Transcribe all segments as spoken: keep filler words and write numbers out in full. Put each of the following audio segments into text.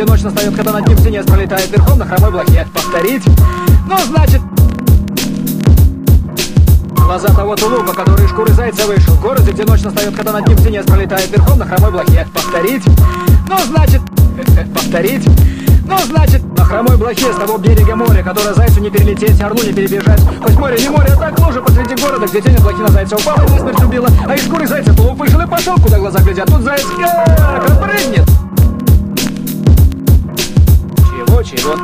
где ночь настает, когда над ним птенец пролетает верхом на хромой блохе. Повторить? Ну, значит... Глаза того тулупа, который из шкуры зайца вышел. В городе, где ночь настает, когда над ним птенец пролетает верхом на хромой блохе. Повторить? Ну, значит... Повторить? Ну, значит, на хромой блохе с того берега моря, которое зайцу не перелететь, орлу не перебежать. Хоть море не море, а так лужа посреди города, где тень от блохи на зайца упала и насмерть убила. А из шкуры зайца тулуп вышел и пошел, куда глаза глядят. Тут заяц как отпрыгнет. Чего, чего?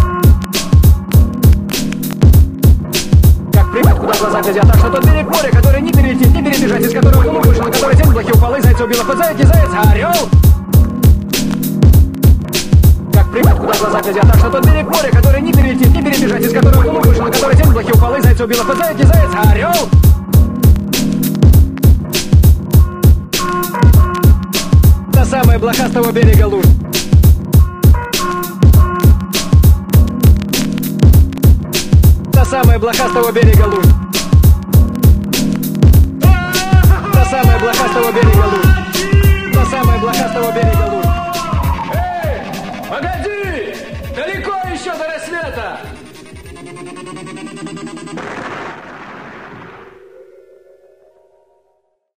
Как прыгнет, куда глаза глядят. Так что тот берег моря, который не перелететь, не перебежать, из которого тулуп вышел, на который тень от блохи упала и зайца убила. Хоть заяц не заяц, а орел. Прыгнет, куда глаза глядят. Так что тот берег моря, который не перелетит, не перебежать, из которого тулуп вышел, на который тень блохи упала и зайца убила. Хоть заяц не заяц, а орел. Та самая блоха с того берега луж. Та самая блоха с того берега луж. Та самая блоха с того берега луж. Та самая блоха с того берега луж. Погоди! Далеко еще до рассвета!